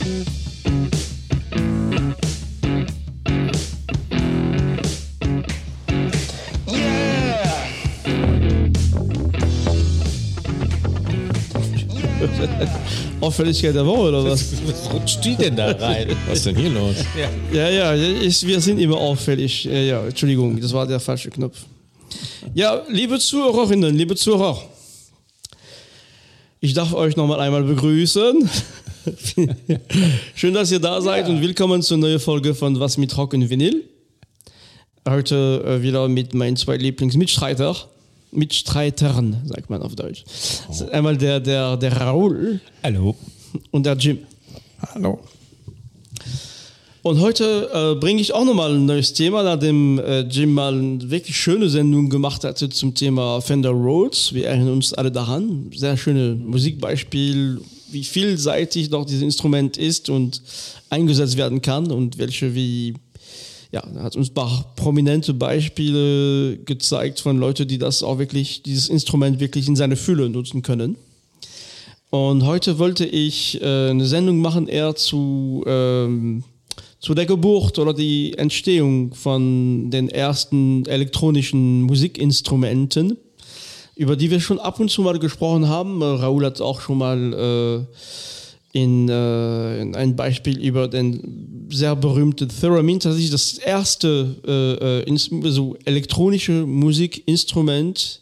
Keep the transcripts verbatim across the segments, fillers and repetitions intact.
Auffälligkeit der Woche, oder was? Was rutscht die denn da rein? Was ist denn hier los? Ja, ja, ich, wir sind immer auffällig. Ja, ja, Entschuldigung, das war der falsche Knopf. Ja, liebe Zuhörerinnen, liebe Zuhörer, ich darf euch nochmal einmal begrüßen. Schön, dass ihr da seid ja. Und willkommen zur neuen Folge von Was mit Rock und Vinyl. Heute äh, wieder mit meinen zwei Lieblingsmitstreiter. Mitstreitern, sagt man auf Deutsch. Oh. Einmal der, der, der Raoul. Hallo. Und der Jim. Hallo. Und heute äh, bringe ich auch nochmal ein neues Thema, nachdem äh, Jim mal eine wirklich schöne Sendung gemacht hatte zum Thema Fender Rhodes. Wir erinnern uns alle daran. Sehr schöne Musikbeispiel, wie vielseitig doch dieses Instrument ist und eingesetzt werden kann und welche wie... Ja, er hat uns ein paar prominente Beispiele gezeigt von Leuten, die das auch wirklich, dieses Instrument wirklich in seine Fülle nutzen können. Und heute wollte ich äh, eine Sendung machen eher zu, ähm, zu der Geburt oder die Entstehung von den ersten elektronischen Musikinstrumenten, über die wir schon ab und zu mal gesprochen haben. Äh, Raoul hat auch schon mal äh, In, äh, in ein Beispiel über den sehr berühmten Theremin, tatsächlich das erste äh, ins, so elektronische Musikinstrument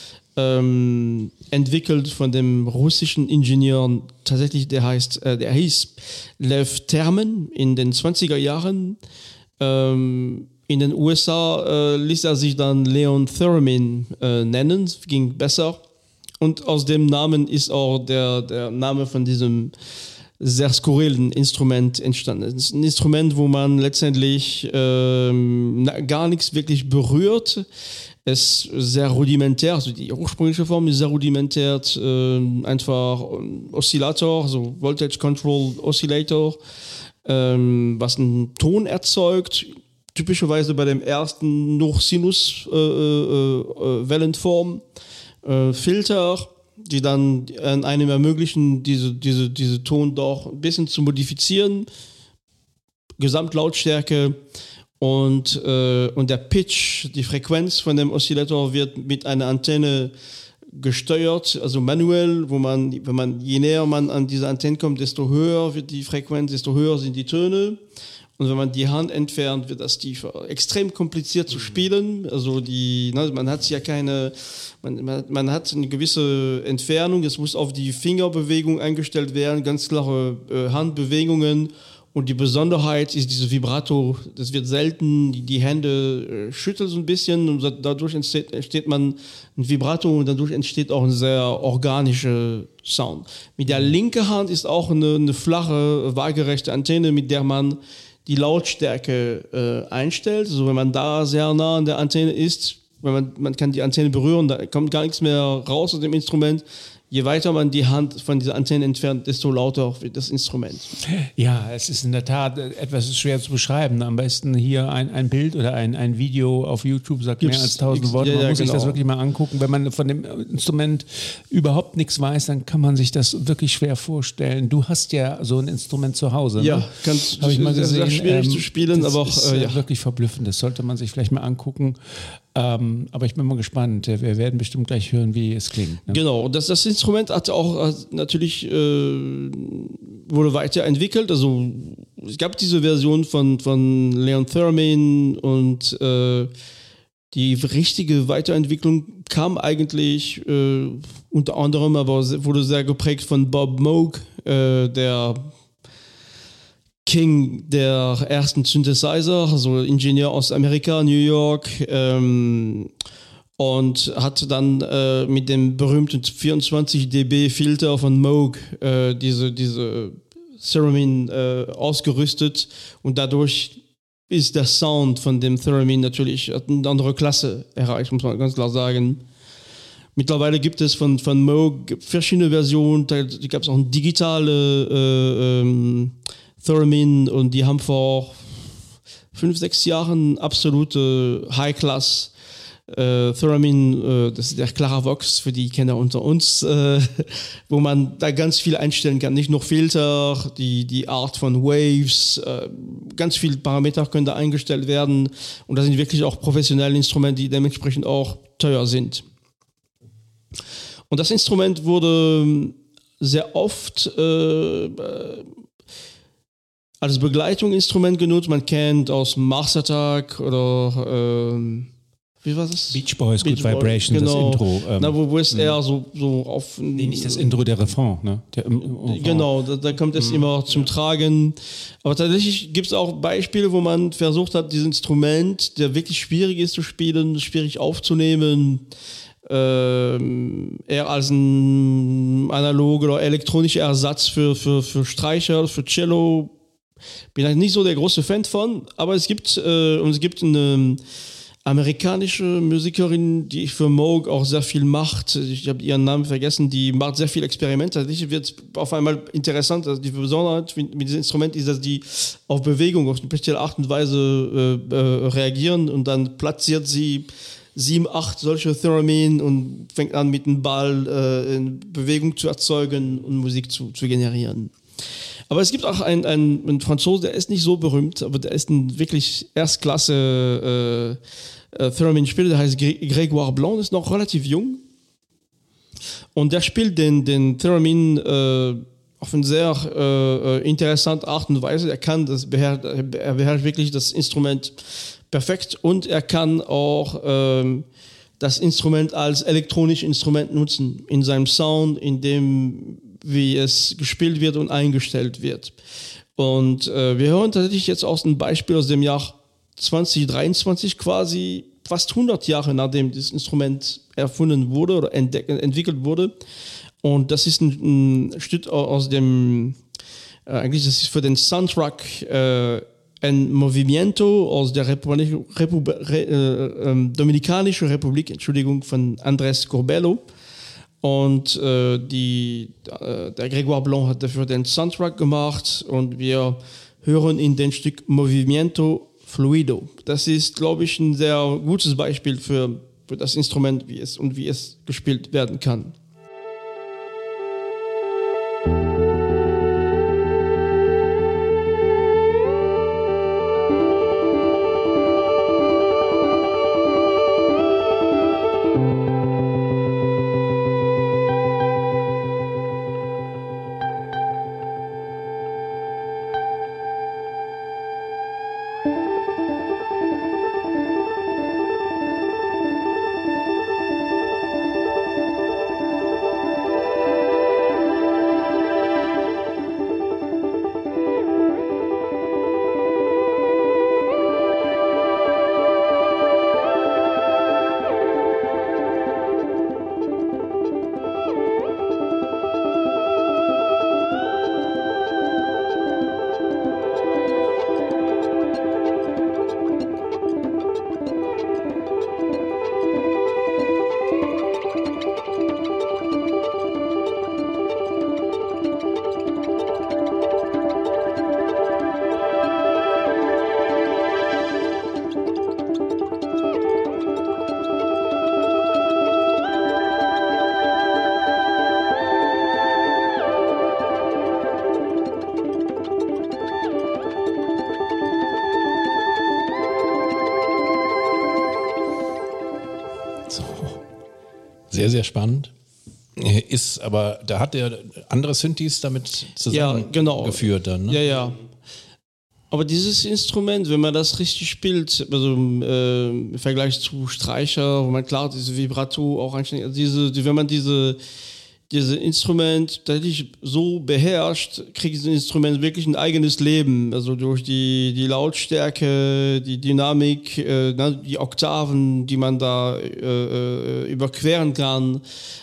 ähm, entwickelt von dem russischen Ingenieur, tatsächlich der heißt, äh, der hieß Lev Termen in den zwanziger Jahren. Ähm, in den U S A äh, ließ er sich dann Leon Theremin äh, nennen, ging besser. Und aus dem Namen ist auch der, der Name von diesem sehr skurrilen Instrument entstanden. Es ist ein Instrument, wo man letztendlich ähm, gar nichts wirklich berührt. Es ist sehr rudimentär, also die ursprüngliche Form ist sehr rudimentär, äh, einfach Oszillator, also Voltage Control Oscillator, ähm, was einen Ton erzeugt. Typischerweise bei dem ersten noch Sinus-Wellenform. Äh, äh, Äh, Filter, die dann äh, einem ermöglichen, diese, diese, diese Ton doch ein bisschen zu modifizieren, Gesamtlautstärke und, äh, und der Pitch, die Frequenz von dem Oszillator wird mit einer Antenne gesteuert, also manuell, wo man, wenn man, je näher man an diese Antenne kommt, desto höher wird die Frequenz, desto höher sind die Töne. Und wenn man die Hand entfernt, wird das tiefer. Extrem kompliziert zu spielen. Also die, ne, man hat ja keine, man, man, man hat eine gewisse Entfernung. Es muss auf die Fingerbewegung eingestellt werden, ganz klare äh, Handbewegungen. Und die Besonderheit ist diese Vibrato. Das wird selten, die, die Hände äh, schütteln so ein bisschen und dadurch entsteht, entsteht man ein Vibrato und dadurch entsteht auch ein sehr organischer Sound. Mit der linken Hand ist auch eine, eine flache, waagerechte Antenne, mit der man die Lautstärke äh, einstellt. Also wenn man da sehr nah an der Antenne ist, wenn man, man kann die Antenne berühren, da kommt gar nichts mehr raus aus dem Instrument. Je weiter man die Hand von dieser Antenne entfernt, desto lauter wird das Instrument. Ja, es ist in der Tat etwas schwer zu beschreiben. Am besten hier ein, ein Bild oder ein, ein Video auf YouTube sagt Gibt's, mehr als tausend Worte. Man ja, ja, muss genau. sich das wirklich mal angucken. Wenn man von dem Instrument überhaupt nichts weiß, dann kann man sich das wirklich schwer vorstellen. Du hast ja so ein Instrument zu Hause. Ja, ne? ganz Hab ich mal gesehen. Sehr schwierig ähm, zu spielen, das aber auch ist äh, ja. wirklich verblüffend. Das sollte man sich vielleicht mal angucken. Ähm, aber ich bin mal gespannt. Wir werden bestimmt gleich hören, wie es klingt. Ne? Genau, das, das Instrument hat auch hat natürlich äh, wurde weiterentwickelt. Also es gab diese Version von, von Leon Theremin und äh, die richtige Weiterentwicklung kam eigentlich äh, unter anderem, aber wurde sehr geprägt von Bob Moog, äh, der King der ersten Synthesizer, also Ingenieur aus Amerika, New York, ähm, und hat dann äh, mit dem berühmten vierundzwanzig DB Filter von Moog äh, diese, diese Theremin äh, ausgerüstet und dadurch ist der Sound von dem Theremin natürlich eine andere Klasse erreicht, muss man ganz klar sagen. Mittlerweile gibt es von, von Moog verschiedene Versionen, da gab es auch eine digitale äh, ähm, Theremin und die haben vor fünf, sechs Jahren absolute High-Class äh, Theremin, äh, das ist der Claravox für die Kenner unter uns, äh, wo man da ganz viel einstellen kann, nicht nur Filter, die, die Art von Waves, äh, ganz viele Parameter können da eingestellt werden und das sind wirklich auch professionelle Instrumente, die dementsprechend auch teuer sind. Und das Instrument wurde sehr oft äh, als Begleitungsinstrument genutzt. Man kennt aus Mars Attack oder äh, wie war das? Beach Boys, Beach Good Boy, Vibration, genau. Das Intro. Ähm, Na, wo, wo es eher so, so auf... Nee, nicht das Intro, der Refrain. Ne? Der, oh, genau, da, da kommt es mhm. immer zum Tragen. Aber tatsächlich gibt es auch Beispiele, wo man versucht hat, dieses Instrument, der wirklich schwierig ist zu spielen, schwierig aufzunehmen, ähm, eher als ein analoger oder elektronischer Ersatz für, für, für Streicher, für Cello. Bin halt nicht so der große Fan von, aber es gibt, äh, und es gibt eine amerikanische Musikerin, die für Moog auch sehr viel macht. Ich habe ihren Namen vergessen, die macht sehr viel Experimente. Tatsächlich wird auf einmal interessant. Also die Besonderheit mit diesem Instrument ist, dass die auf Bewegung auf eine spezielle Art und Weise äh, äh, reagieren und dann platziert sie sieben, acht solche Theremin und fängt an mit dem Ball äh, in Bewegung zu erzeugen und Musik zu, zu generieren. Aber es gibt auch einen, einen, einen Franzosen, der ist nicht so berühmt, aber der ist ein wirklich Erstklasse äh, äh, Theremin-Spieler, der heißt Grégoire Blanc, ist noch relativ jung. Und der spielt den, den Theremin äh, auf eine sehr äh, interessante Art und Weise. Er kann das beherrscht, er beherrscht wirklich das Instrument perfekt und er kann auch äh, das Instrument als elektronisches Instrument nutzen, in seinem Sound, in dem wie es gespielt wird und eingestellt wird. Und äh, wir hören tatsächlich jetzt aus einem Beispiel aus dem Jahr zwanzig dreiundzwanzig, quasi fast hundert Jahre nachdem das Instrument erfunden wurde oder entdeck- entwickelt wurde. Und das ist ein, ein Stück aus dem, äh, eigentlich das ist für den Soundtrack äh, ein Movimiento aus der Republik, Repub- Re, äh, äh, Dominikanischen Republik, Entschuldigung, von Andrés Curbelo. Und äh, die, äh, der Grégoire Blanc hat dafür den Soundtrack gemacht und wir hören in dem Stück Movimiento Fluido. Das ist, glaube ich, ein sehr gutes Beispiel für, für das Instrument, wie es und wie es gespielt werden kann. Sehr, sehr spannend. Ist, aber da hat der andere Synthes damit zusammengeführt ja, genau. dann, ne? Ja, ja. Aber dieses Instrument, wenn man das richtig spielt, also äh, im Vergleich zu Streicher, wo man klar diese Vibrato auch einstellt, also diese, die, wenn man diese dieses Instrument tatsächlich so beherrscht, kriegt dieses Instrument wirklich ein eigenes Leben. Also durch die, die Lautstärke, die Dynamik, äh, die Oktaven, die man da äh, überqueren kann.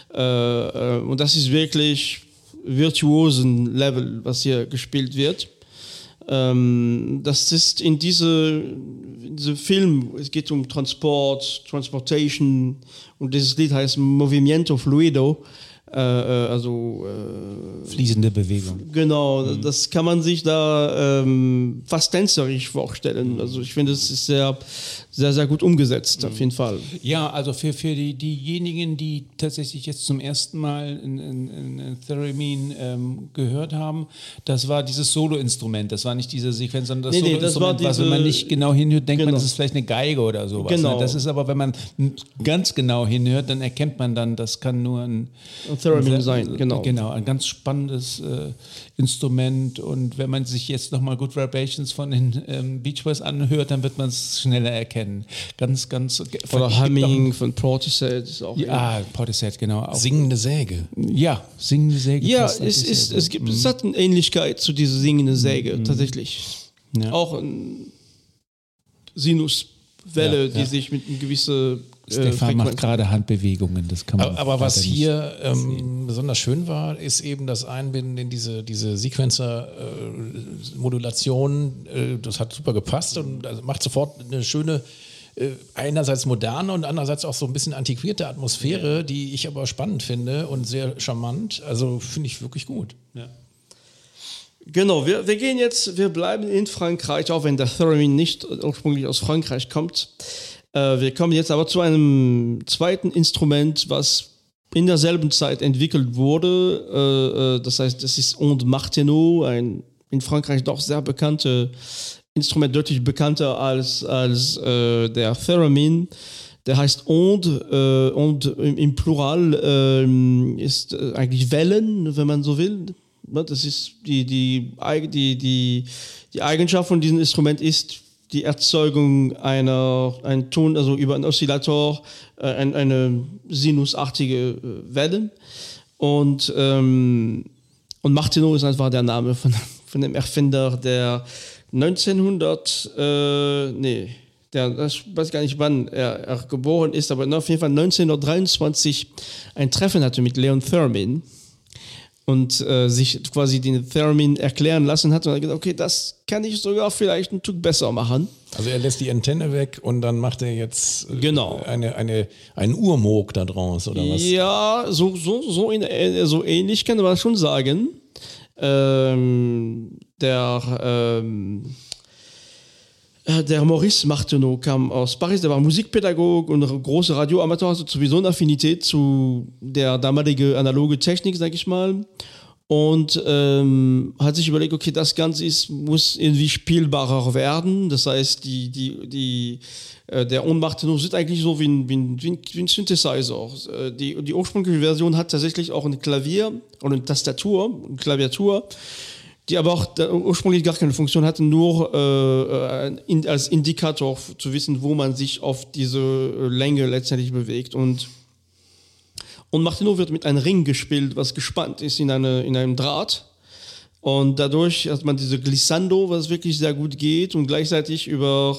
Äh, und das ist wirklich virtuosen Level, was hier gespielt wird. Ähm, das ist in diese, in diese Film, es geht um Transport, Transportation und dieses Lied heißt Movimiento Fluido. Äh, also äh, fließende Bewegung. Genau, mhm. Das kann man sich da ähm, fast tänzerisch vorstellen. Also ich finde, es ist sehr, sehr, sehr gut umgesetzt, mhm. auf jeden Fall. Ja, also für, für die, diejenigen, die tatsächlich jetzt zum ersten Mal ein, ein, ein Theremin ähm, gehört haben, das war dieses Solo-Instrument, das war nicht diese Sequenz, sondern das nee, Solo-Instrument, nee, was, wenn man nicht genau hinhört, denkt genau. man, das ist vielleicht eine Geige oder sowas. Genau. Ne? Das ist aber, wenn man ganz genau hinhört, dann erkennt man dann, das kann nur ein, ein Theremin sein, genau. Genau, ein ganz spannendes äh, Instrument, und wenn man sich jetzt nochmal Good Vibrations von den ähm, Beach Boys anhört, dann wird man es schneller erkennen. Ganz, ganz... Oder Humming von Portishead ist auch... Ja, Portishead, genau. Auch. Singende Säge. Ja, singende Säge. Ja, es, ist, es, gibt, mhm. es hat eine Ähnlichkeit zu dieser singenden Säge, mhm. tatsächlich. Ja. Auch eine Sinuswelle, ja, ja. die sich mit einer gewissen... Stefan macht gerade Handbewegungen, das kann man. Aber, aber was hier ähm, besonders schön war, ist eben das Einbinden in diese, diese Sequencer-Modulation. Äh, das hat super gepasst und also macht sofort eine schöne, äh, einerseits moderne und andererseits auch so ein bisschen antiquierte Atmosphäre, die ich aber spannend finde und sehr charmant. Also finde ich wirklich gut. Ja. Genau, wir, wir gehen jetzt, wir bleiben in Frankreich, auch wenn der Theremin nicht ursprünglich aus Frankreich kommt. Wir kommen jetzt aber zu einem zweiten Instrument, was in derselben Zeit entwickelt wurde. Das heißt, das ist Onde Martenot, ein in Frankreich doch sehr bekanntes Instrument, deutlich bekannter als, als äh, der Theremin. Der heißt Onde, äh, Onde im, im Plural äh, ist äh, eigentlich Wellen, wenn man so will. Das ist die, die, die, die, die Eigenschaft von diesem Instrument ist die Erzeugung einer, ein Ton, also über einen Oszillator, äh, ein, eine sinusartige äh, Welle. Und, ähm, und Martenot ist einfach der Name von, von dem Erfinder, der neunzehnhundert, äh, nee, der, ich weiß gar nicht, wann er, er geboren ist, aber auf jeden Fall neunzehnhundertdreiundzwanzig ein Treffen hatte mit Leon Theremin und äh, sich quasi den Theremin erklären lassen hat und hat gesagt, okay, das kann ich sogar vielleicht einen Tuck besser machen. Also er lässt die Antenne weg und dann macht er jetzt genau. eine, eine, einen Urmoog da draus, oder was? Ja, so, so, so, in, so ähnlich kann man schon sagen. Ähm, der ähm, Der Maurice Martenot kam aus Paris, der war Musikpädagog und großer Radioamateur, hatte sowieso eine Affinität zu der damaligen analoge Technik, sag ich mal. Und ähm, hat sich überlegt, okay, das Ganze ist, muss irgendwie spielbarer werden. Das heißt, die, die, die, äh, der Onde Martenot sieht eigentlich so wie ein, wie ein, wie ein Synthesizer. Äh, die, die ursprüngliche Version hat tatsächlich auch ein Klavier oder eine Tastatur, eine Klaviatur, die aber auch ursprünglich gar keine Funktion hatten, nur äh, in, als Indikator zu wissen, wo man sich auf diese Länge letztendlich bewegt. Und, und Martenot wird mit einem Ring gespielt, was gespannt ist in, eine, in einem Draht. Und dadurch hat man diese Glissando, was wirklich sehr gut geht, und gleichzeitig über,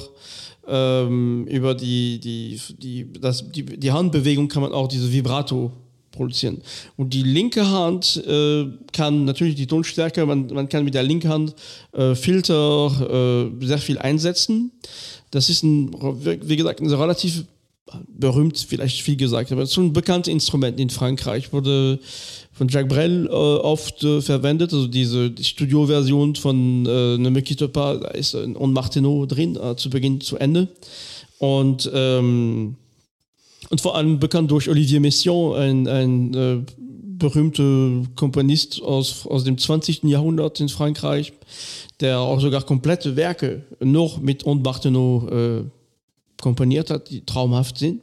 ähm, über die, die, die, das, die, die Handbewegung kann man auch diese Vibrato produzieren. Und die linke Hand äh, kann natürlich die Tonstärke, man, man kann mit der linken Hand äh, Filter äh, sehr viel einsetzen. Das ist ein, wie gesagt, ein relativ berühmt, vielleicht viel gesagt, aber schon ein bekanntes Instrument in Frankreich, wurde von Jacques Brel äh, oft äh, verwendet, also diese die Studioversion von äh, Ne me quitte pas, da ist ein Onde Martenot drin, äh, zu Beginn, zu Ende. Und ähm, Und vor allem bekannt durch Olivier Messiaen, ein, ein äh, berühmter Komponist aus, aus dem zwanzigsten Jahrhundert in Frankreich, der auch sogar komplette Werke noch mit Onde Martenot äh, komponiert hat, die traumhaft sind.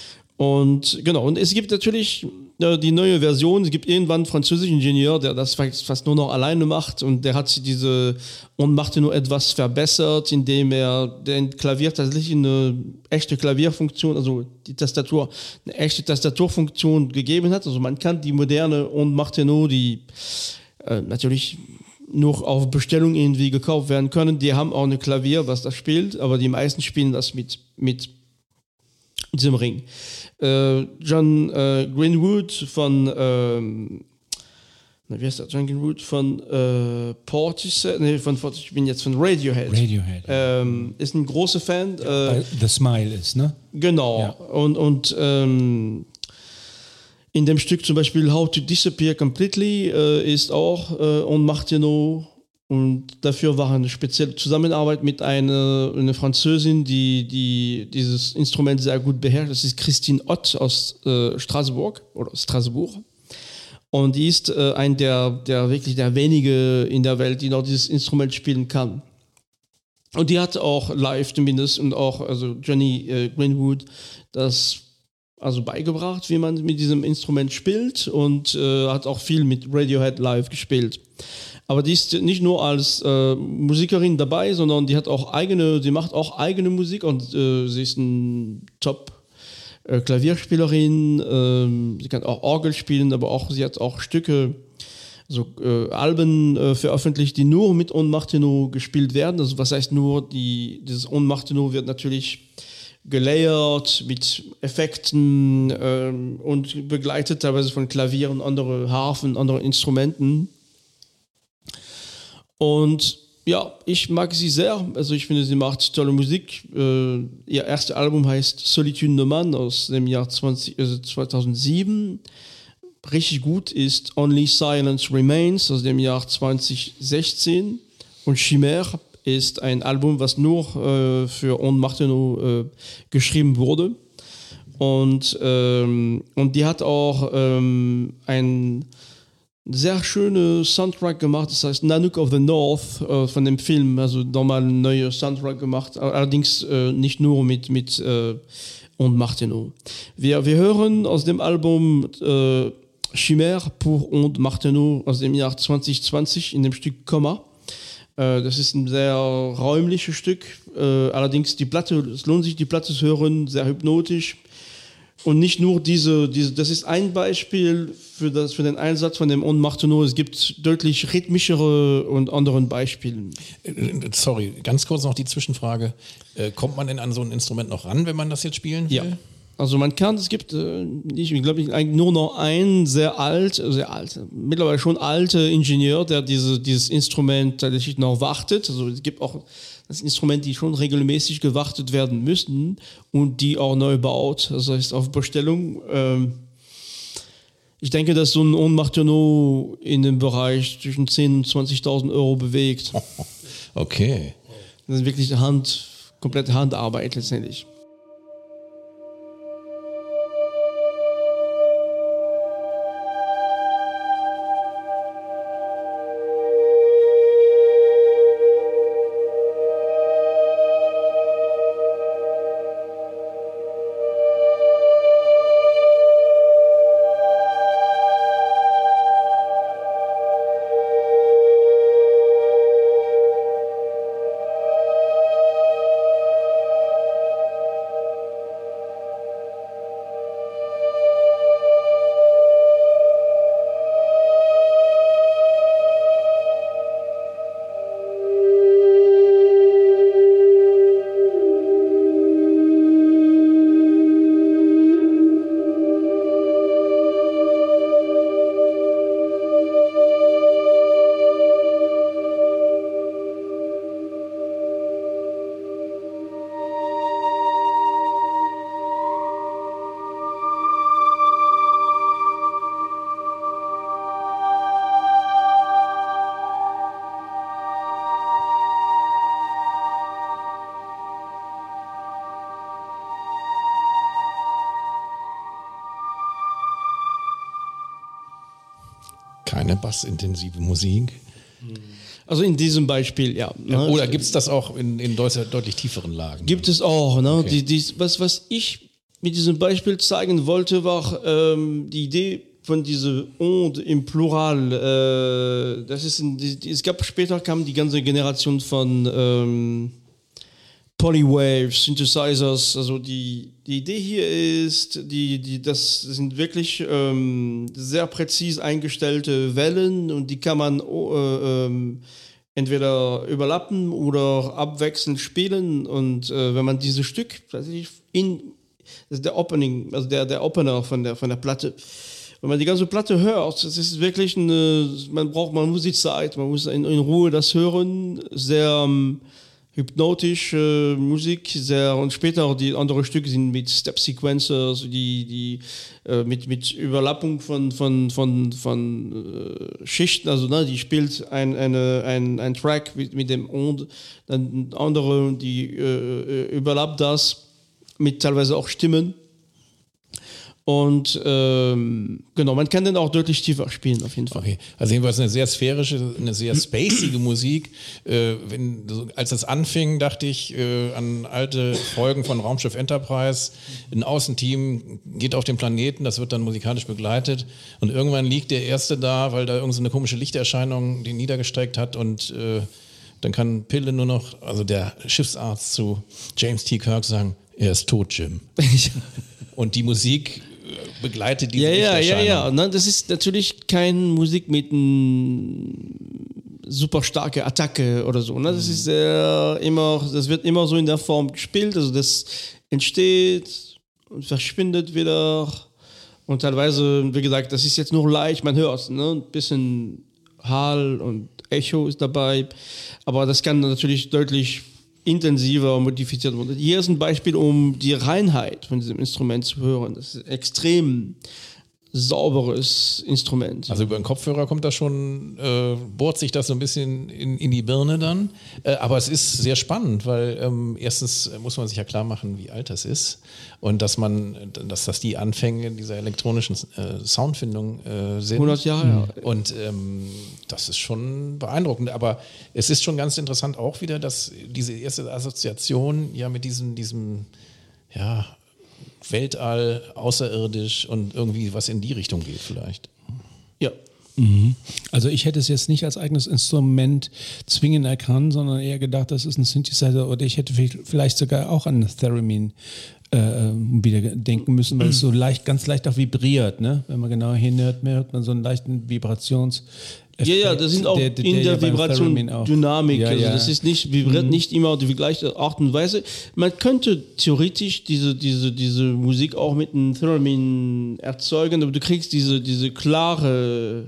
Und genau, und es gibt natürlich äh, die neue Version, es gibt irgendwann einen französischen Ingenieur, der das fast, fast nur noch alleine macht, und der hat diese Onde Martenot etwas verbessert, indem er den Klavier tatsächlich eine echte Klavierfunktion, also die Tastatur, eine echte Tastaturfunktion gegeben hat. Also man kann die moderne Onde Martenot, die äh, natürlich nur auf Bestellung irgendwie gekauft werden können, die haben auch ein Klavier, was das spielt, aber die meisten spielen das mit, mit diesem Ring. Äh, John äh, Greenwood von ähm, na, wie heißt der? John Greenwood von äh, Portishead, nee, von, ich bin jetzt von Radiohead. Radiohead. Ähm, ist ein großer Fan. Ja, äh, The Smile ist, ne? Genau. Ja. Und, und ähm, in dem Stück zum Beispiel How to Disappear Completely äh, ist auch äh, Onde Martenot Und dafür war eine spezielle Zusammenarbeit mit einer, einer Französin, die, die dieses Instrument sehr gut beherrscht. Das ist Christine Ott aus äh, Straßburg oder Straßburg. Und die ist äh, ein der, der wirklich der wenige in der Welt, die noch dieses Instrument spielen kann. Und die hat auch live zumindest und auch also Johnny äh, Greenwood das also beigebracht, wie man mit diesem Instrument spielt und äh, hat auch viel mit Radiohead live gespielt. Aber die ist nicht nur als äh, Musikerin dabei, sondern die hat auch eigene, die macht auch eigene Musik und äh, sie ist ein Top äh, Klavierspielerin, äh, sie kann auch Orgel spielen, aber auch sie hat auch Stücke, so äh, Alben äh, veröffentlicht, die nur mit On Martino gespielt werden. Also was heißt nur, die, dieses On Martino wird natürlich gelayert mit Effekten äh, und begleitet teilweise von Klavieren, andere Harfen, andere Instrumenten. Und ja, ich mag sie sehr. Also ich finde, sie macht tolle Musik. Äh, ihr erstes Album heißt Solitude No Man aus dem Jahr zwanzig, also zweitausendsieben. Richtig gut ist Only Silence Remains aus dem Jahr zwanzig sechzehn. Und Chimère ist ein Album, was nur äh, für On Martino äh, geschrieben wurde. Und, ähm, und die hat auch ähm, ein sehr schöner Soundtrack gemacht, das heißt Nanook of the North äh, von dem Film, also nochmal ein neuer Soundtrack gemacht, allerdings äh, nicht nur mit, mit äh, On Martino. Wir, wir hören aus dem Album äh, Chimère pour On Martino aus dem Jahr zwanzig zwanzig in dem Stück Komma. Äh, das ist ein sehr räumliches Stück, äh, allerdings die Platte, es lohnt sich die Platte zu hören, sehr hypnotisch. Und nicht nur diese, diese, das ist ein Beispiel für, das, für den Einsatz von dem On Martino. Es gibt deutlich rhythmischere und anderen Beispiele. Sorry, ganz kurz noch die Zwischenfrage. Äh, kommt man denn an so ein Instrument noch ran, wenn man das jetzt spielen will? Ja. Also man kann, es gibt, äh, ich glaube, ich, eigentlich nur noch einen sehr alt, sehr alt, mittlerweile schon alter Ingenieur, der diese, dieses Instrument tatsächlich noch wartet. Also es gibt auch das Instrument, die schon regelmäßig gewartet werden müssen und die auch neu baut. Das heißt auf Bestellung. Ähm, ich denke, dass so ein On Martino in dem Bereich zwischen zehntausend und zwanzigtausend Euro bewegt. Okay. Das ist wirklich Hand, komplette Handarbeit letztendlich. Keine bassintensive Musik. Also in diesem Beispiel, ja. Ne? Oder gibt es das auch in, in deutlich, deutlich tieferen Lagen? Gibt es auch. Ne? Okay. Die, die, was, was ich mit diesem Beispiel zeigen wollte, war ähm, die Idee von dieser Onde im Plural. Äh, das ist in, die, es gab später kam die ganze Generation von ähm, Polywaves, Synthesizers. Also die, die Idee hier ist, die, die, das sind wirklich ähm, sehr präzise eingestellte Wellen und die kann man äh, ähm, entweder überlappen oder abwechselnd spielen. Und äh, wenn man dieses Stück tatsächlich in, das ist der Opening, also der, der Opener von der, von der Platte. Wenn man die ganze Platte hört, das ist wirklich eine, man braucht, man muss die Zeit, man muss in, in Ruhe das hören, sehr, hypnotische Musik, sehr, und später auch die anderen Stücke sind mit Step-Sequencer, die, die äh, mit, mit Überlappung von, von, von, von äh, Schichten, also ne, die spielt ein, eine, ein, ein Track mit, mit dem und dann andere, die äh, überlappt das mit teilweise auch Stimmen. Und ähm, genau, man kann den auch deutlich tiefer spielen, auf jeden Fall. Okay, also jedenfalls eine sehr sphärische, eine sehr spacige Musik. Äh, wenn, als das anfing, dachte ich äh, an alte Folgen von Raumschiff Enterprise. Ein Außenteam geht auf den Planeten, das wird dann musikalisch begleitet. Und irgendwann liegt der Erste da, weil da irgend so eine komische Lichterscheinung den niedergestreckt hat und äh, dann kann Pille nur noch, also der Schiffsarzt zu James T. Kirk sagen, er ist tot, Jim. Und die Musik begleitet diese ja, ja, Lichterscheinung. ja, ja. Ne, das ist natürlich keine Musik mit einer super starke Attacke oder so. Ne? Das ist sehr immer, das wird immer so in der Form gespielt. Also das entsteht und verschwindet wieder. Und teilweise, wie gesagt, das ist jetzt nur leicht, man hört es. Ne? Ein bisschen Hall und Echo ist dabei. Aber das kann natürlich deutlich intensiver modifiziert wurde. Hier ist ein Beispiel, um die Reinheit von diesem Instrument zu hören. Das ist ein extrem sauberes Instrument. Also über den Kopfhörer kommt das schon, äh, bohrt sich das so ein bisschen in, in die Birne dann. Äh, aber es ist sehr spannend, weil ähm, erstens muss man sich ja klar machen, wie alt das ist und dass man, dass das die Anfänge dieser elektronischen äh, Soundfindung äh, sind. hundert Jahre, ja. Und ähm, das ist schon beeindruckend. Aber es ist schon ganz interessant auch wieder, dass diese erste Assoziation ja mit diesem, diesem, ja, Weltall, außerirdisch und irgendwie was in die Richtung geht vielleicht. Ja. Mhm. Also ich hätte es jetzt nicht als eigenes Instrument zwingend erkannt, sondern eher gedacht, das ist ein Synthesizer oder ich hätte vielleicht sogar auch an Theremin äh, wieder denken müssen, weil es so leicht, ganz leicht auch vibriert, ne? Wenn man genau hinhört, hört man so einen leichten Vibrations- Ja, ja, das sind auch der, der, in der, der Vibration Dynamik. Ja, also ja. Das ist nicht, vibriert mhm. nicht immer auf die gleiche Art und Weise. Man könnte theoretisch diese, diese, diese Musik auch mit einem Theremin erzeugen, aber du kriegst diese, diese klare,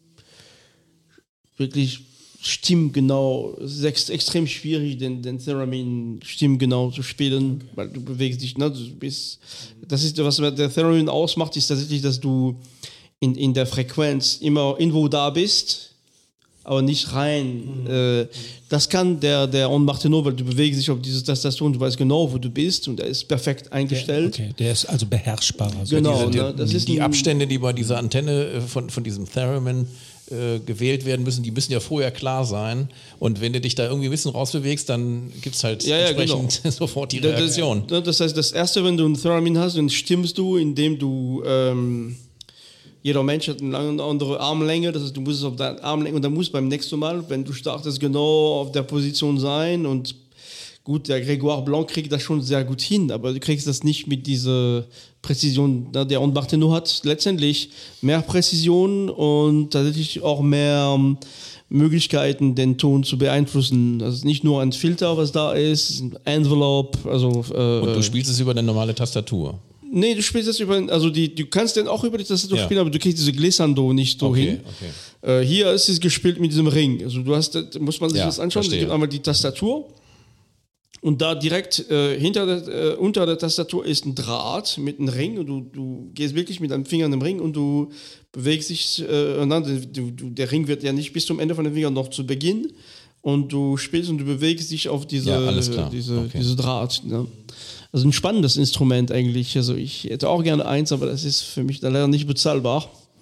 wirklich stimmgenau, es ist ex, extrem schwierig, den, den Theremin stimmgenau zu spielen, weil du bewegst dich, ne? Du bist, das ist, was der Theremin ausmacht, ist tatsächlich, dass du In, in der Frequenz immer irgendwo da bist, aber nicht rein. Mhm. Äh, das kann der, der On Martino, weil du bewegst dich auf diese Tastatur und du weißt genau, wo du bist und er ist perfekt eingestellt. Der, okay, der ist also beherrschbar. Also genau. Diese, ne, das die, ist die Abstände, die bei dieser Antenne von, von diesem Theremin äh, gewählt werden müssen, die müssen ja vorher klar sein. Und wenn du dich da irgendwie ein bisschen rausbewegst, dann gibt es halt ja, ja, entsprechend genau. sofort die Reaktion. Das, das heißt, das Erste, wenn du ein Theremin hast, dann stimmst du, indem du ähm, jeder Mensch hat eine andere Armlänge, das heißt, du musst es auf deine Armlänge und dann musst beim nächsten Mal, wenn du startest, genau auf der Position sein und gut, der Grégoire Blanc kriegt das schon sehr gut hin, aber du kriegst das nicht mit dieser Präzision. Der On Martino hat letztendlich mehr Präzision und tatsächlich auch mehr Möglichkeiten, den Ton zu beeinflussen. Also nicht nur ein Filter, was da ist, ein Envelope, also äh, und du spielst es über eine normale Tastatur? Nee, du spielst das über, also die, du kannst den auch über die Tastatur ja. spielen, aber du kriegst diese Glissando nicht so okay, hin. Okay. Äh, hier ist es gespielt mit diesem Ring. Also du hast, muss man sich ja, das anschauen. Verstehe. Es gibt einmal die Tastatur und da direkt äh, hinter der, äh, unter der Tastatur ist ein Draht mit einem Ring und du, du gehst wirklich mit deinem Finger in den Ring und du bewegst dich, äh, und dann, du, du, der Ring wird ja nicht bis zum Ende von den Fingern noch zu Beginn und du spielst und du bewegst dich auf diese, ja, alles klar. diese, okay. diese Draht. Ne? Also ein spannendes Instrument eigentlich. Also ich hätte auch gerne eins, aber das ist für mich leider nicht bezahlbar.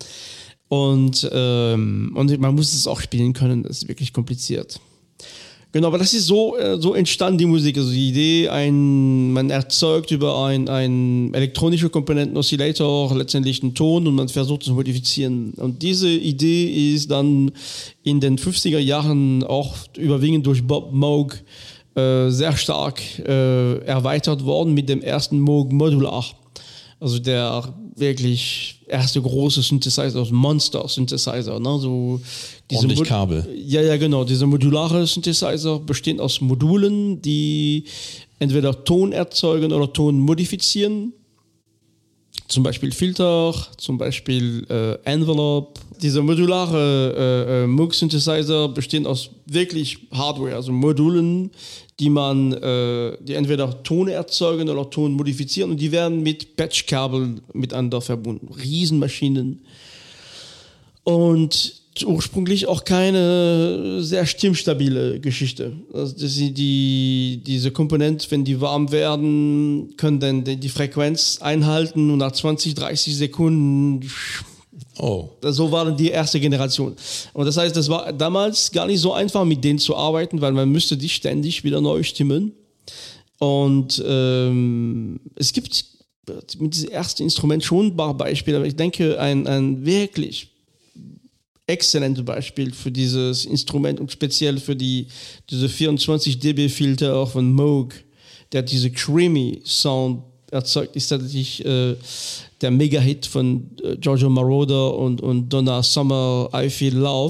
Und, ähm, und man muss es auch spielen können, das ist wirklich kompliziert. Genau, aber das ist so, so entstanden die Musik. Also die Idee, ein, man erzeugt über ein, ein elektronische Komponenten-Oszillator letztendlich einen Ton und man versucht es zu modifizieren. Und diese Idee ist dann in den fünfziger Jahren auch überwiegend durch Bob Moog sehr stark äh, erweitert worden mit dem ersten Moog Modular. Also der wirklich erste große Synthesizer, also Monster-Synthesizer. Ne? So diese ordentlich Mod- Kabel. Ja, ja, genau. Diese modulare Synthesizer bestehen aus Modulen, die entweder Ton erzeugen oder Ton modifizieren. zum Beispiel Filter, zum Beispiel äh, Envelope. Diese modulare äh, äh, Moog-Synthesizer bestehen aus wirklich Hardware, also Modulen, die man, äh, die entweder Tone erzeugen oder Ton modifizieren und die werden mit Patchkabel miteinander verbunden. Riesenmaschinen. Und ursprünglich auch keine sehr stimmstabile Geschichte. Also die, die, diese Komponenten, wenn die warm werden, können dann die, die Frequenz einhalten und nach zwanzig, dreißig Sekunden. Oh. So war dann die erste Generation. Und das heißt, das war damals gar nicht so einfach, mit denen zu arbeiten, weil man müsste die ständig wieder neu stimmen. Und ähm, es gibt mit diesem ersten Instrument schon ein paar Beispiele, aber ich denke, ein, ein wirklich exzellentes Beispiel für dieses Instrument und speziell für die, diese vierundzwanzig Dezibel Filter auch von Moog, der diese creamy Sound erzeugt, ist tatsächlich äh, der Mega-Hit von äh, Giorgio Moroder und, und Donna Summer, I Feel Love.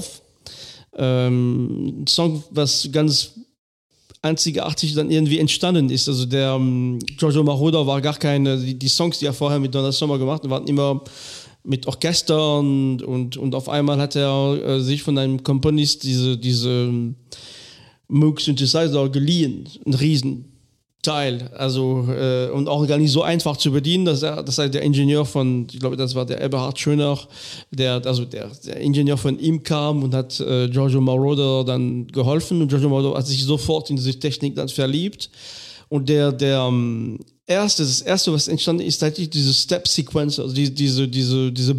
Ähm, ein Song, was ganz einzigartig dann irgendwie entstanden ist. Also der ähm, Giorgio Moroder war gar keine, die, die Songs, die er vorher mit Donna Summer gemacht hat, waren immer mit Orchester und, und, und auf einmal hat er äh, sich von einem Komponist diese, diese Moog Synthesizer geliehen, ein Riesenteil, also äh, und auch gar nicht so einfach zu bedienen, dass er, das heißt der Ingenieur von, ich glaube, das war der Eberhard Schöner, der, also der, der Ingenieur von ihm kam und hat äh, Giorgio Moroder dann geholfen und Giorgio Moroder hat sich sofort in diese Technik dann verliebt und der, der um, Erste, das erste, was entstanden ist, tatsächlich diese Step-Sequence, also die, diese, diese, diese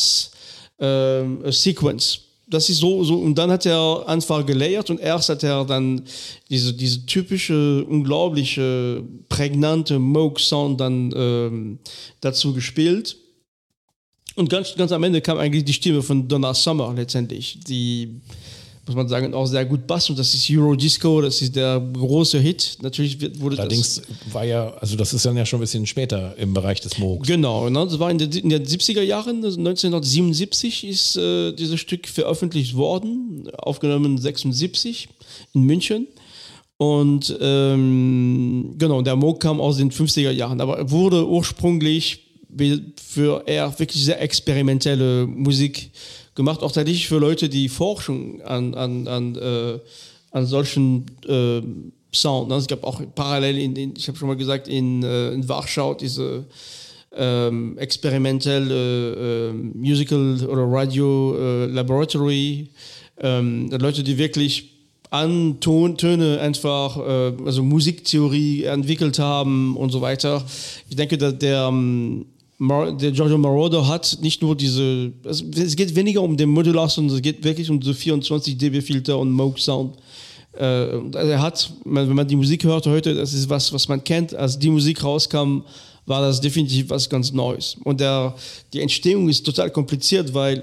Bass-Sequence. Ähm, das ist so, so, und dann hat er einfach gelayert und erst hat er dann diese, diese typische, unglaubliche, prägnante Moog-Sound dann ähm, dazu gespielt. Und ganz, ganz am Ende kam eigentlich die Stimme von Donna Summer letztendlich, die, muss man sagen, auch sehr gut passt und das ist Eurodisco, das ist der große Hit. Natürlich wurde Allerdings das war ja, also das ist dann ja schon ein bisschen später im Bereich des Moogs. Genau, ne, das war in, der, in den siebziger Jahren, neunzehnhundertsiebenundsiebzig ist äh, dieses Stück veröffentlicht worden, aufgenommen sechsundsiebzig in München. Und ähm, genau, der Moog kam aus den fünfziger Jahren, aber wurde ursprünglich für eher wirklich sehr experimentelle Musik gemacht, auch tatsächlich für Leute, die Forschung an, an, an, äh, an solchen äh, Sound. Ne? Es gab auch parallel, in, in, ich habe schon mal gesagt, in, äh, in Warschau diese ähm, experimentelle äh, Musical- oder Radio-Laboratory. Äh, ähm, Leute, die wirklich an Ton, Töne einfach, äh, also Musiktheorie entwickelt haben und so weiter. Ich denke, dass der Der Giorgio Moroder hat nicht nur diese, es geht weniger um den Modular, sondern es geht wirklich um diese vierundzwanzig Dezibel Filter und Moog Sound. Äh, er hat, wenn man die Musik hört heute, das ist was, was man kennt. Als die Musik rauskam, war das definitiv was ganz Neues. Und der, die Entstehung ist total kompliziert, weil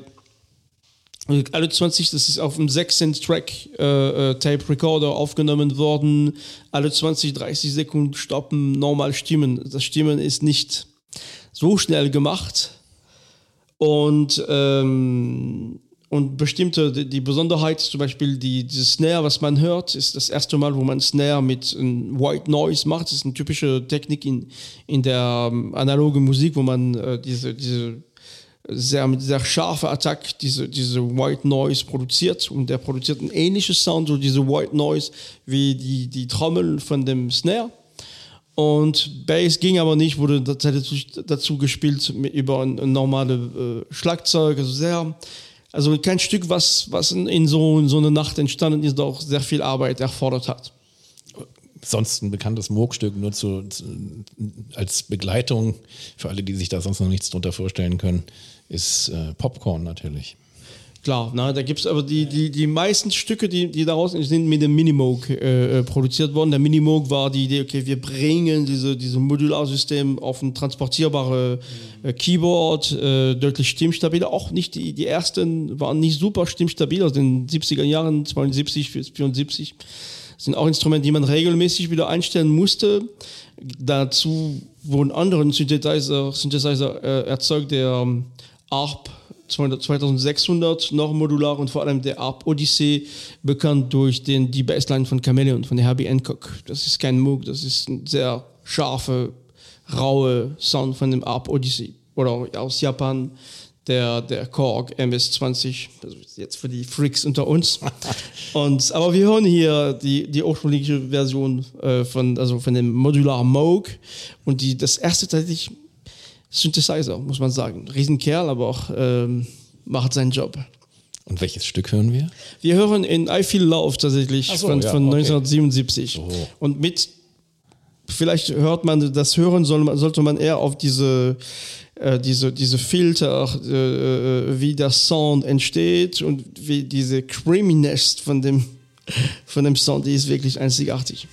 alle zwanzig, das ist auf einem sechzehn Track äh, Tape Recorder aufgenommen worden. Alle zwanzig, dreißig Sekunden stoppen, normal stimmen. Das Stimmen ist nicht so schnell gemacht und, ähm, und bestimmte, die, die Besonderheit, zum Beispiel die, diese Snare, was man hört, ist das erste Mal, wo man Snare mit um, White Noise macht. Das ist eine typische Technik in, in der um, analogen Musik, wo man äh, diese, diese sehr, mit sehr scharfe Attack diese, diese White Noise produziert und der produziert ein ähnliches Sound, so diese White Noise wie die, die Trommel von dem Snare. Und Bass ging aber nicht, wurde tatsächlich dazu gespielt mit, über ein, ein normales äh, Schlagzeug, also sehr, also kein Stück, was, was in, in, so, in so einer Nacht entstanden ist, auch sehr viel Arbeit erfordert hat. Sonst ein bekanntes Moog-Stück nur zu, zu, als Begleitung, für alle, die sich da sonst noch nichts drunter vorstellen können, ist äh, Popcorn natürlich. Klar, na, da gibt es aber die, die, die meisten Stücke, die, die daraus sind, mit dem Minimoog äh, produziert worden. Der Minimoog war die Idee, okay, wir bringen diese, diese Modularsystem auf ein transportierbares äh, Keyboard, äh, deutlich stimmstabiler. Auch nicht die, die ersten waren nicht super stimmstabil, aus den siebziger Jahren, zweiundsiebzig bis vierundsiebzig. Das sind auch Instrumente, die man regelmäßig wieder einstellen musste. Dazu wurden andere Synthesizer, Synthesizer äh, erzeugt, der ähm, A R P zweitausendsechshundert noch modular und vor allem der A R P Odyssey, bekannt durch den, die Bassline von Chameleon, von Herbie Hancock. Das ist kein Moog, das ist ein sehr scharfe, raue Sound von dem A R P Odyssey. oder aus Japan, der, der Korg M S zwanzig, also jetzt für die Freaks unter uns. Und, aber wir hören hier die, die ursprüngliche Version äh, von, also von dem Modular Moog und die, das erste tatsächlich Synthesizer, muss man sagen. Riesenkerl, aber auch ähm, macht seinen Job. Und welches Stück hören wir? Wir hören in I Feel Love tatsächlich so, von, ja, von okay. neunzehnhundertsiebenundsiebzig. Oh. Und mit, vielleicht hört man, das hören soll, sollte man eher auf diese äh, diese, diese Filter, äh, wie der Sound entsteht und wie diese Creaminess von dem, von dem Sound, die ist wirklich einzigartig.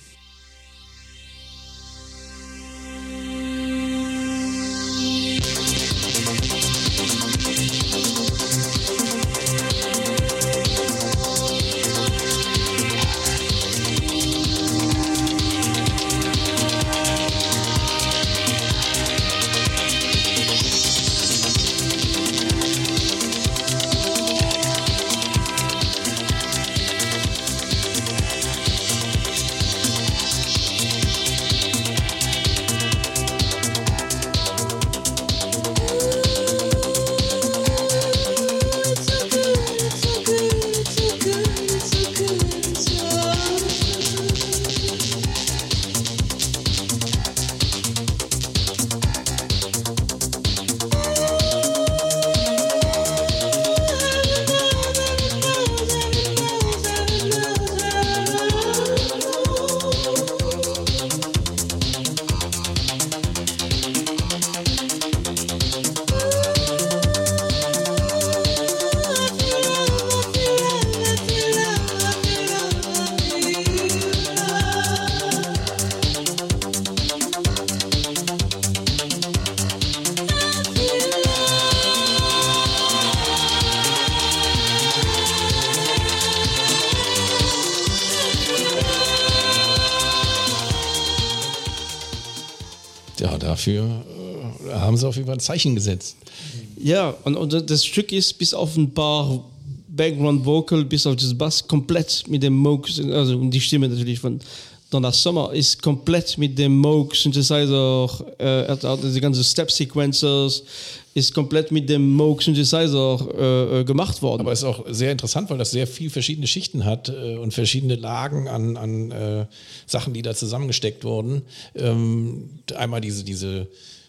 Ja, dafür äh, haben sie auf jeden Fall ein Zeichen gesetzt. Ja, und, und das Stück ist bis auf ein paar Background Vocal, bis auf das Bass komplett mit dem Moog, also die Stimme natürlich von Donna Summer ist komplett mit dem Moog Synthesizer, äh, die ganze Step Sequencers ist komplett mit dem Moog Synthesizer äh, gemacht worden. Aber es ist auch sehr interessant, weil das sehr viel verschiedene Schichten hat äh, und verschiedene Lagen an, an äh, Sachen, die da zusammengesteckt wurden. Ähm, einmal diese, diese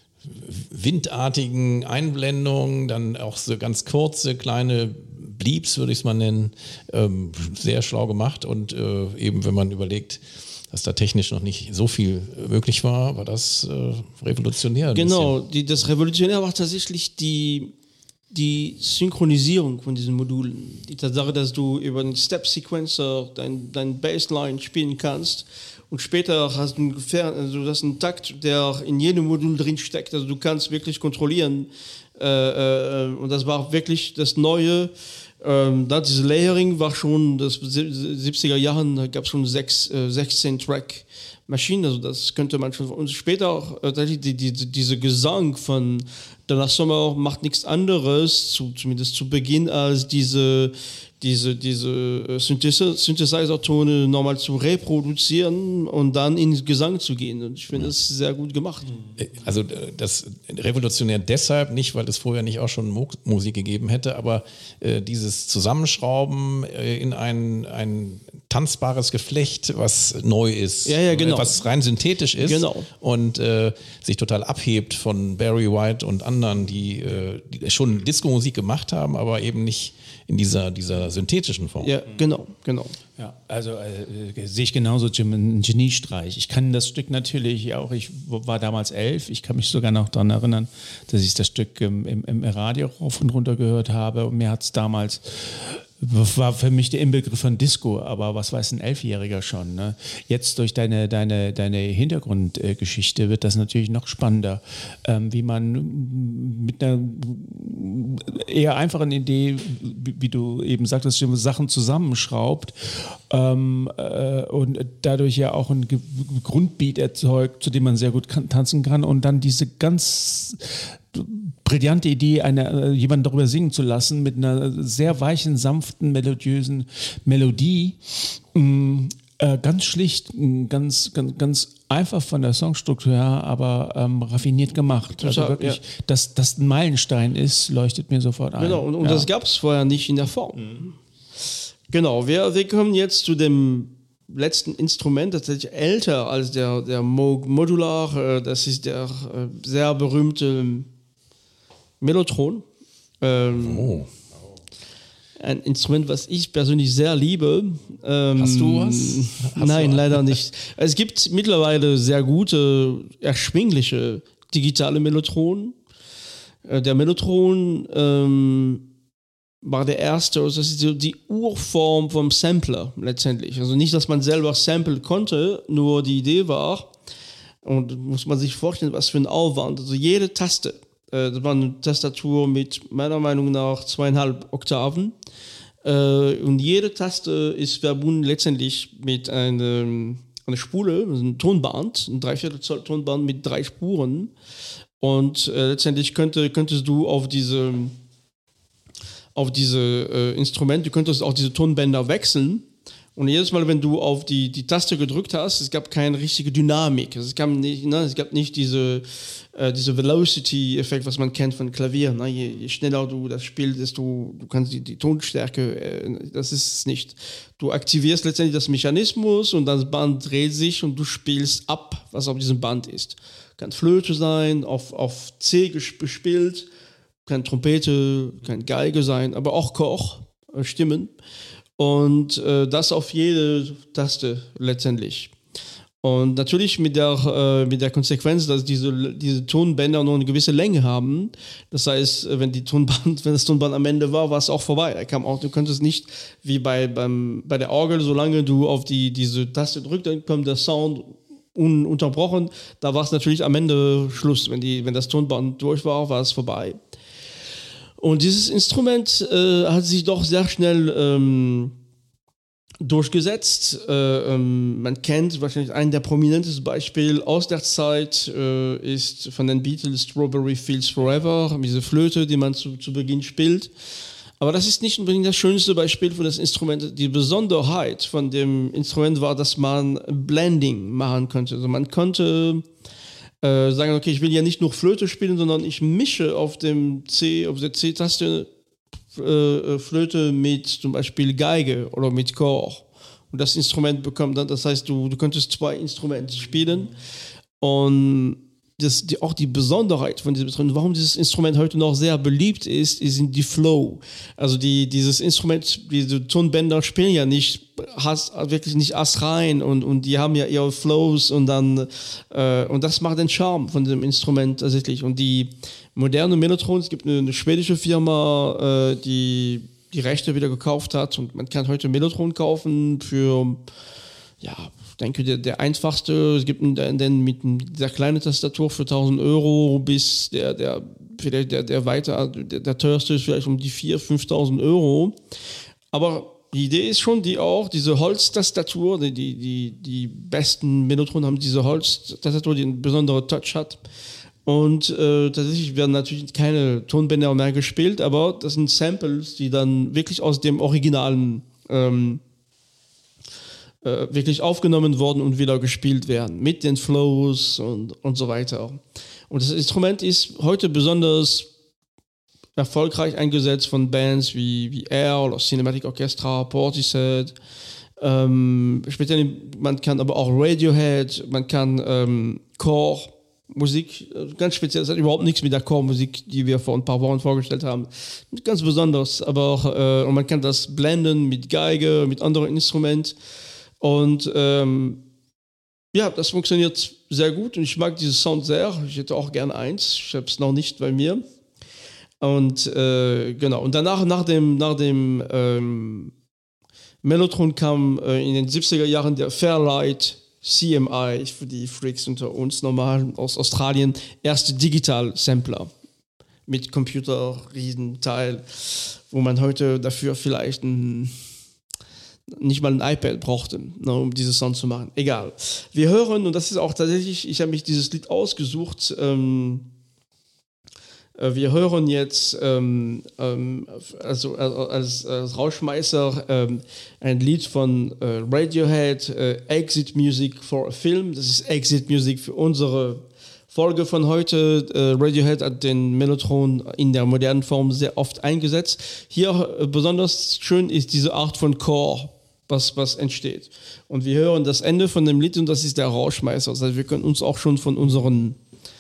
windartigen Einblendungen, dann auch so ganz kurze kleine Bleeps, würde ich es mal nennen, ähm, sehr schlau gemacht und äh, eben wenn man überlegt, dass da technisch noch nicht so viel möglich war, war das äh, revolutionär. Genau, die, das Revolutionär war tatsächlich die, die Synchronisierung von diesen Modulen. Die Tatsache, dass du über einen Step-Sequencer dein, dein Bassline spielen kannst und später hast du ungefähr, also das ist ein Takt, der in jedem Modul drin steckt. Also du kannst wirklich kontrollieren äh, äh, und das war wirklich das Neue. Ähm, da dieses Layering war schon, das siebziger Jahren, da gab es schon sechs, äh, sechzehn Track Maschinen, also das könnte man schon, und später auch äh, die, die, die, diese Gesang von Donna Summer macht nichts anderes, zu, zumindest zu Beginn, als diese diese, diese Synthesizer-Tone nochmal zu reproduzieren und dann in Gesang zu gehen. Und ich finde das sehr gut gemacht. Also das revolutionär deshalb nicht, weil es vorher nicht auch schon Musik gegeben hätte, aber äh, dieses Zusammenschrauben äh, in ein, ein tanzbares Geflecht, was neu ist, ja, ja, genau. was rein synthetisch ist genau. und äh, sich total abhebt von Barry White und anderen, die, äh, die schon Disco-Musik gemacht haben, aber eben nicht in dieser, dieser synthetischen Form. Ja, genau, genau. Ja, also äh, sehe ich genauso, Jim, ein Geniestreich. Ich kann das Stück natürlich auch, ich war damals elf, ich kann mich sogar noch daran erinnern, dass ich das Stück im, im, im Radio rauf und runter gehört habe und mir hat es damals, war für mich der Inbegriff von Disco, aber was weiß ein Elfjähriger schon. Ne? Jetzt durch deine, deine, deine Hintergrundgeschichte wird das natürlich noch spannender, ähm, wie man mit einer eher einfachen Idee, wie, wie du eben sagtest, Sachen zusammenschraubt ähm, äh, und dadurch ja auch ein Ge- Grundbeat erzeugt, zu dem man sehr gut kann, tanzen kann und dann diese ganz brillante Idee, eine, jemanden darüber singen zu lassen mit einer sehr weichen, sanften, melodiösen Melodie. Äh, ganz schlicht, ganz, ganz, ganz einfach von der Songstruktur her, aber ähm, raffiniert gemacht. Also wirklich, ja. dass das ein Meilenstein ist, leuchtet mir sofort ein. Genau, und, und ja. das gab es vorher nicht in der Form. Mhm. Genau, wir, wir kommen jetzt zu dem letzten Instrument, das ist älter als der, der Moog Modular, das ist der sehr berühmte Mellotron. Ähm, oh. Ein Instrument, was ich persönlich sehr liebe. Ähm, Hast du was? Hast nein, du leider nicht. Es gibt mittlerweile sehr gute, erschwingliche digitale Mellotronen. Äh, der Mellotron ähm, war der erste, also das ist so die Urform vom Sampler letztendlich. Also nicht, dass man selber samplen konnte, nur die Idee war, und muss man sich vorstellen, was für ein Aufwand. Also jede Taste, äh, das war eine Tastatur mit meiner Meinung nach zweieinhalb Oktaven, äh, und jede Taste ist verbunden letztendlich mit einem, einer Spule, also ein Tonband, ein Dreiviertel Zoll Tonband mit drei Spuren, und äh, letztendlich könnte, könntest du auf diese auf diese äh, Instrumente, du könntest auch diese Tonbänder wechseln, und jedes Mal, wenn du auf die, die Taste gedrückt hast, es gab keine richtige Dynamik, es gab nicht, ne, es gab nicht diese, äh, diese Velocity-Effekt, was man kennt von Klavier, ne? je, je schneller du das spielst, desto du kannst die, die Tonstärke, äh, das ist es nicht. Du aktivierst letztendlich das Mechanismus und das Band dreht sich und du spielst ab, was auf diesem Band ist. Kann Flöte sein, auf, auf C gespielt, kann Trompete, kann Geige sein, aber auch Chor, äh, Stimmen. Und äh, das auf jede Taste letztendlich. Und natürlich mit der, äh, mit der Konsequenz, dass diese, diese Tonbänder nur eine gewisse Länge haben. Das heißt, wenn, die Tonband, wenn das Tonband am Ende war, war es auch vorbei. Da kam auch, du konntest nicht, wie bei, beim, bei der Orgel, solange du auf die, diese Taste drückst, dann kommt der Sound ununterbrochen. Da war es natürlich am Ende Schluss. Wenn, die, wenn das Tonband durch war, war es vorbei. Und dieses Instrument äh, hat sich doch sehr schnell ähm, durchgesetzt. Äh, ähm, man kennt wahrscheinlich ein der prominentesten Beispiele aus der Zeit, äh, ist von den Beatles Strawberry Fields Forever, diese Flöte, die man zu, zu Beginn spielt. Aber das ist nicht unbedingt das schönste Beispiel für das Instrument. Die Besonderheit von dem Instrument war, dass man Blending machen konnte. Also man konnte Äh, sagen, okay, ich will ja nicht nur Flöte spielen, sondern ich mische auf dem C, auf der C-Taste äh, Flöte mit zum Beispiel Geige oder mit Chor. Und das Instrument bekommt dann, das heißt, du, du könntest zwei Instrumente spielen. Und das, die, auch die Besonderheit von diesem Instrument, warum dieses Instrument heute noch sehr beliebt ist, ist in die Flow. Also die, dieses Instrument, diese Tonbänder spielen ja nicht Hass, wirklich nicht astrein und, und die haben ja ihre Flows und dann äh, und das macht den Charme von dem Instrument tatsächlich. Und die moderne Mellotron, es gibt eine, eine schwedische Firma, äh, die die Rechte wieder gekauft hat, und man kann heute Mellotron kaufen für, ja, ich denke, der, der einfachste, es gibt einen, den mit der kleinen Tastatur für tausend Euro bis der, der, vielleicht der, der weiter, der, der teuerste ist vielleicht um die viertausend, fünftausend Euro. Aber die Idee ist schon, die auch, diese Holztastatur, die, die, die, die besten Mellotronen haben diese Holztastatur, die einen besonderen Touch hat. Und äh, tatsächlich werden natürlich keine Tonbänder mehr gespielt, aber das sind Samples, die dann wirklich aus dem Originalen ähm, äh, wirklich aufgenommen worden und wieder gespielt werden, mit den Flows und, und so weiter. Und das Instrument ist heute besonders erfolgreich eingesetzt von Bands wie, wie Air oder Cinematic Orchestra, Portishead. Ähm, speziell, man kann aber auch Radiohead, man kann ähm, Chormusik, ganz speziell, das hat überhaupt nichts mit der Chormusik, die wir vor ein paar Wochen vorgestellt haben, ganz besonders, aber auch, äh, und man kann das blenden mit Geige, mit anderen Instrumenten, und ähm, ja, das funktioniert sehr gut und ich mag diesen Sound sehr. Ich hätte auch gerne eins, ich habe es noch nicht bei mir. Und äh, genau, und danach, nach dem, nach dem ähm, Mellotron kam äh, in den siebziger Jahren der Fairlight C M I, für die Freaks unter uns normal aus Australien, erste Digital-Sampler mit Computer-Riesenteil, wo man heute dafür vielleicht ein, nicht mal ein iPad brauchte, ne, um dieses Sound zu machen. Egal. Wir hören, und das ist auch tatsächlich, ich habe mich dieses Lied ausgesucht, ähm, Wir hören jetzt ähm, ähm, also als, als Rauschmeißer ähm, ein Lied von äh, Radiohead, äh, Exit Music for a Film. Das ist Exit Music für unsere Folge von heute. Äh, Radiohead hat den Mellotron in der modernen Form sehr oft eingesetzt. Hier äh, besonders schön ist diese Art von Chor, was, was entsteht. Und wir hören das Ende von dem Lied und das ist der Rauschmeißer. Das heißt, wir können uns auch schon von unseren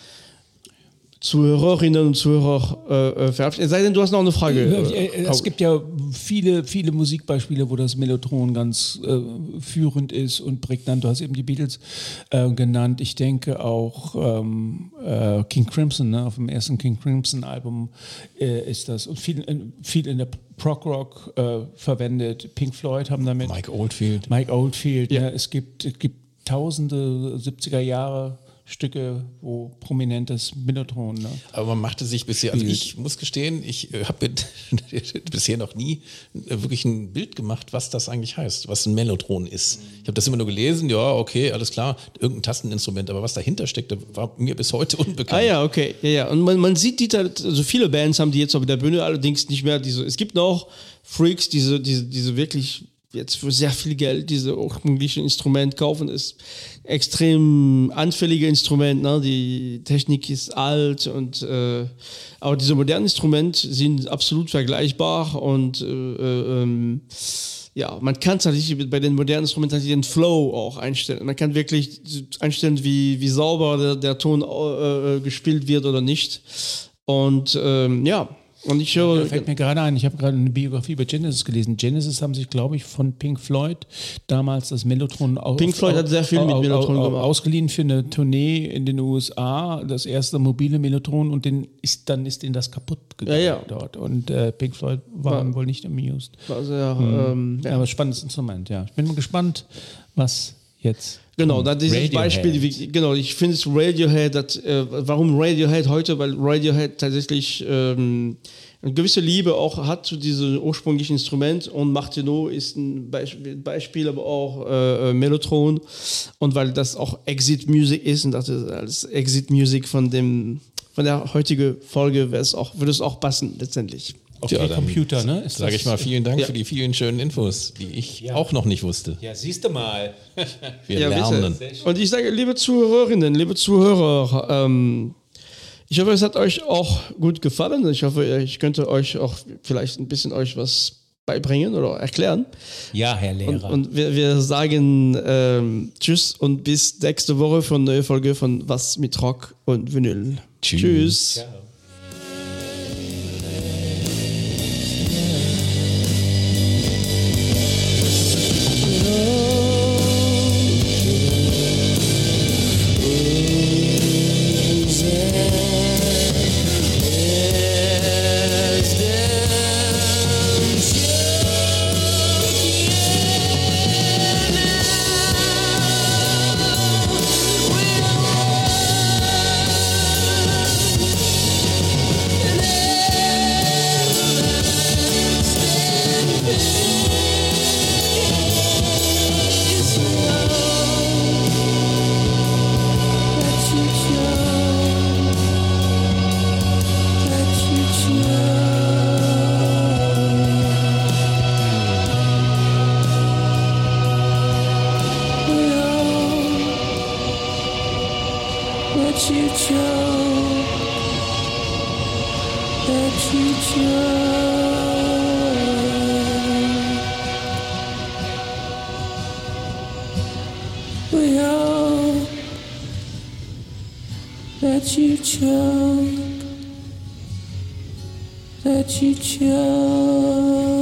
Zuhörerinnen und Zuhörer äh, verabschieden. Es sei denn, du hast noch eine Frage. Äh, es gibt ja viele, viele Musikbeispiele, wo das Mellotron ganz äh, führend ist und prägnant. Du hast eben die Beatles äh, genannt. Ich denke auch ähm, äh, King Crimson, ne? Auf dem ersten King Crimson Album äh, ist das. Und viel, viel in der Prog-Rock äh, verwendet. Pink Floyd haben damit... Mike Oldfield. Mike Oldfield. Ja. Ne? Es gibt, es gibt tausende siebziger Jahre Stücke, wo prominentes Mellotron. Ne? Aber man machte sich bisher, also ich muss gestehen, ich äh, habe bisher noch nie äh, wirklich ein Bild gemacht, was das eigentlich heißt, was ein Mellotron ist. Ich habe das immer nur gelesen, ja, okay, alles klar, irgendein Tasteninstrument, aber was dahinter steckte, war mir bis heute unbekannt. Ah ja, okay, ja, ja. Und man, man sieht die, also viele Bands haben die jetzt auf der Bühne, allerdings nicht mehr diese, es gibt noch Freaks, diese, diese, diese wirklich jetzt für sehr viel Geld diese ursprüngliche Instrument kaufen, ist extrem anfällige Instrument, ne? Die Technik ist alt und äh, aber diese modernen Instrumente sind absolut vergleichbar und äh, äh, ähm, ja, man kann tatsächlich bei den modernen Instrumenten den Flow auch einstellen. Man kann wirklich einstellen, wie, wie sauber der, der Ton äh, gespielt wird oder nicht. Und ähm, ja, und ich höre. Da fällt mir gerade ein, ich habe gerade eine Biografie über Genesis gelesen. Genesis haben sich, glaube ich, von Pink Floyd damals das Mellotron au- Pink Floyd au- hat sehr viel au- mit au- Mellotron au- gemacht. ausgeliehen für eine Tournee in den U S A, das erste mobile Mellotron, und den ist, dann ist ihnen das kaputt gegangen Ja, ja. dort. Und äh, Pink Floyd waren War- wohl nicht amused. Also, ja, Mhm. ähm, Ja, aber spannendes Instrument, ja. Ich bin mal gespannt, was jetzt. Genau, da dieses Radiohead. Beispiel, wie, genau, ich finde es Radiohead, das, äh, warum Radiohead heute, weil Radiohead tatsächlich ähm, eine gewisse Liebe auch hat zu diesem ursprünglichen Instrument, und Martineau ist ein Beispiel, Beispiel aber auch äh, Mellotron, und weil das auch Exit Music ist, und das ist als Exit Music von dem, von der heutigen Folge wäre es auch, würde es auch passen letztendlich. Okay, Ja, dann Computer, ne? Sage ich mal vielen Dank Ja. für die vielen schönen Infos, die ich Ja. auch noch nicht wusste. Ja, siehst du mal. Wir Ja, lernen. bitte. Und ich sage, liebe Zuhörerinnen, liebe Zuhörer, ähm, ich hoffe, es hat euch auch gut gefallen. Ich hoffe, ich könnte euch auch vielleicht ein bisschen euch was beibringen oder erklären. Ja, Herr Und, Lehrer. und wir, wir sagen ähm, Tschüss und bis nächste Woche für eine neue Folge von Was mit Rock und Vinyl. Tschüss. Tschüss. Ciao. That you chose, that you chose. We all that you chose, that you chose.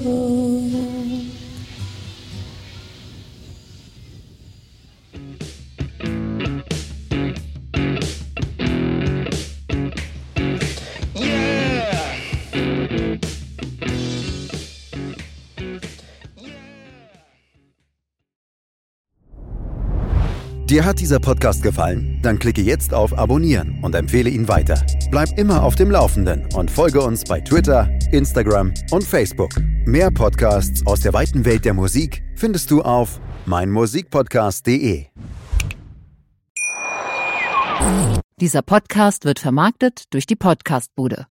Dir hat dieser Podcast gefallen? Dann klicke jetzt auf Abonnieren und empfehle ihn weiter. Bleib immer auf dem Laufenden und folge uns bei Twitter, Instagram und Facebook. Mehr Podcasts aus der weiten Welt der Musik findest du auf meinmusikpodcast punkt de. Dieser Podcast wird vermarktet durch die Podcastbude.